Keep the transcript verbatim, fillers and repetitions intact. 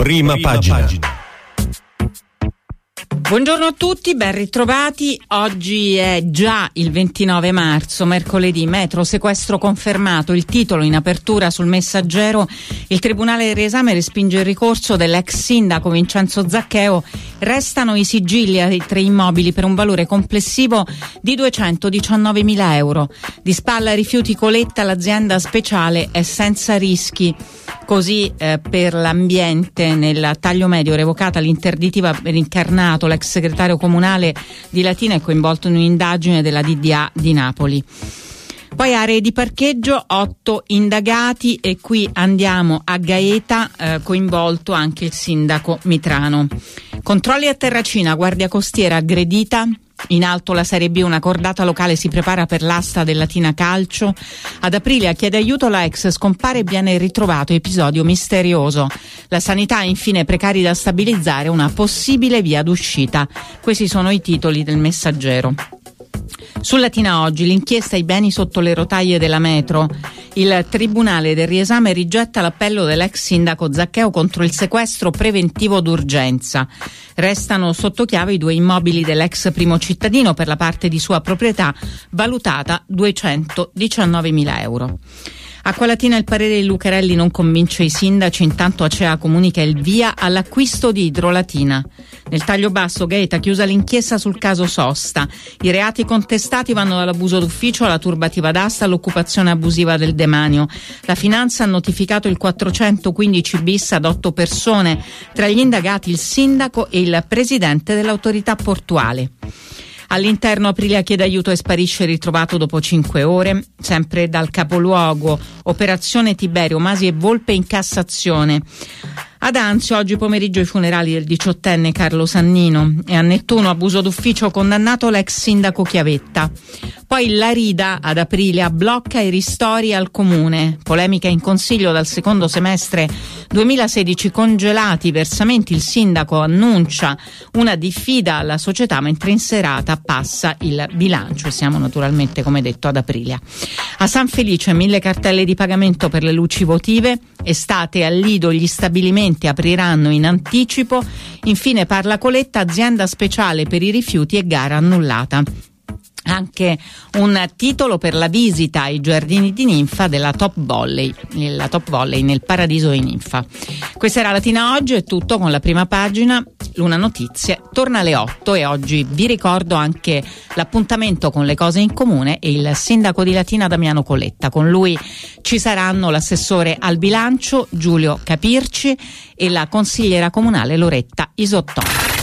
Prima, Prima pagina. pagina. Buongiorno a tutti, ben ritrovati. Oggi è già il ventinove marzo, mercoledì. Metro, sequestro confermato. Il titolo in apertura sul Messaggero. Il Tribunale del Riesame respinge il ricorso dell'ex sindaco Vincenzo Zaccheo. Restano i sigilli ai tre immobili per un valore complessivo di duecentodiciannovemila euro. Di spalla rifiuti Coletta, l'azienda speciale è senza rischi. Così eh, per l'ambiente, nel taglio medio revocata l'interditiva per Incarnato, l'ex segretario comunale di Latina è coinvolto in un'indagine della D D A di Napoli. Poi aree di parcheggio, otto indagati, e qui andiamo a Gaeta, eh, coinvolto anche il sindaco Mitrano. Controlli a Terracina, guardia costiera aggredita. In alto la Serie B, una cordata locale si prepara per l'asta del Latina Calcio. Ad Aprilia chiede aiuto la ex, scompare e viene ritrovato, episodio misterioso. La sanità, infine precari da stabilizzare, una possibile via d'uscita. Questi sono i titoli del Messaggero. Su Latina Oggi, l'inchiesta ai beni sotto le rotaie della metro. Il Tribunale del Riesame rigetta l'appello dell'ex sindaco Zaccheo contro il sequestro preventivo d'urgenza. Restano sotto chiave i due immobili dell'ex primo cittadino per la parte di sua proprietà, valutata duecentodiciannovemila euro. Acqualatina, il parere di Lucarelli non convince i sindaci, intanto Acea comunica il via all'acquisto di Idrolatina. Nel taglio basso, Gaeta, chiusa l'inchiesta sul caso Sosta. I reati contestati vanno dall'abuso d'ufficio alla turbativa d'asta all'occupazione abusiva del demanio. La Finanza ha notificato il quattrocentoquindici bis ad otto persone, tra gli indagati il sindaco e il presidente dell'autorità portuale. All'interno, Aprilia chiede aiuto e sparisce ritrovato dopo cinque ore. Sempre dal capoluogo, operazione Tiberio, Masi e Volpe in Cassazione. Ad Anzio, oggi pomeriggio i funerali del diciottenne Carlo Sannino, e a Nettuno, abuso d'ufficio, condannato l'ex sindaco Chiavetta. Poi la Rida, ad Aprilia, blocca i ristori al comune. Polemica in consiglio dal secondo semestre duemilasedici, congelati i versamenti, il sindaco annuncia una diffida alla società, mentre in serata passa il bilancio. Siamo naturalmente, come detto, ad Aprilia. A San Felice, mille cartelle di pagamento per le luci votive. Estate al Lido, gli stabilimenti apriranno in anticipo. Infine parla Coletta, azienda speciale per i rifiuti e gara annullata. Anche un titolo per la visita ai giardini di ninfa della Top Volley, la Top Volley nel Paradiso di Ninfa. Questa era Latina Oggi, è tutto con la prima pagina. Luna Notizie torna alle otto e oggi vi ricordo anche l'appuntamento con le cose in comune e il sindaco di Latina Damiano Coletta. Con lui ci saranno l'assessore al bilancio Giulio Capirci e la consigliera comunale Loretta Isottone.